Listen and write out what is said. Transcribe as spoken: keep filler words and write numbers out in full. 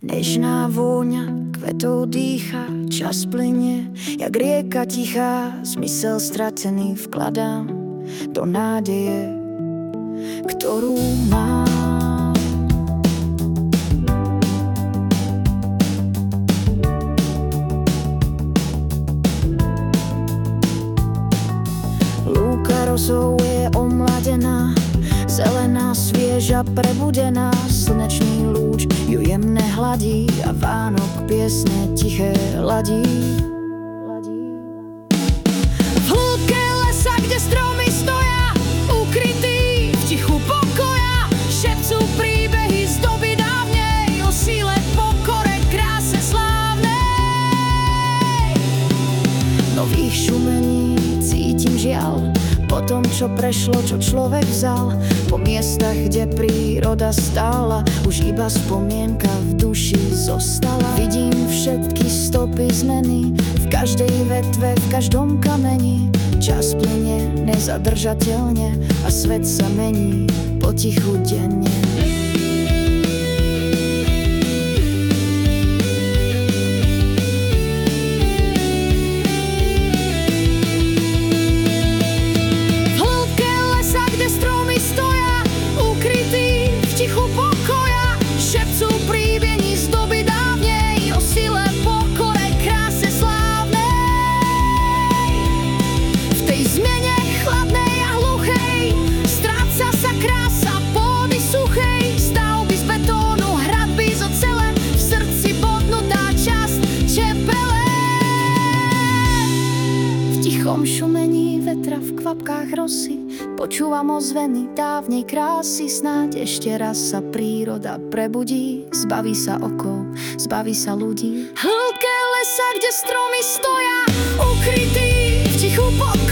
Nežná vôňa kvetov dýcha, čas plynie, jak rieka tichá. Zmysel stratený vkladám do nádeje, ktorú mám. Lúka rosou je omladená, zelená, svieža, prebudená. Slnečný lúč ju jemne hladí a Vánok piesne tiché ladí. V hĺbke lesa, kde stromy stoja, ukrytí v tichu pokoja, šepcú príbehy z doby dávnej o síle, pokore, kráse slávnej. Nových šumení cítim žiaľ, po tom, čo prešlo, čo človek vzal. Po miestach, kde príroda stála, už iba spomienka v duši zostala. Vidím všetky stopy zmeny, v každej vetve, v každom kameni. Čas plynie nezadržateľne a svet sa mení potichu denne. Šumení vetra v kvapkách rosy, počúvam ozveny dávnej krásy. Snáď ešte raz sa príroda prebudí, zbaví sa okov, zbaví sa ľudí. V hĺbke lesa, kde stromy stoja, ukrytí v tichu pod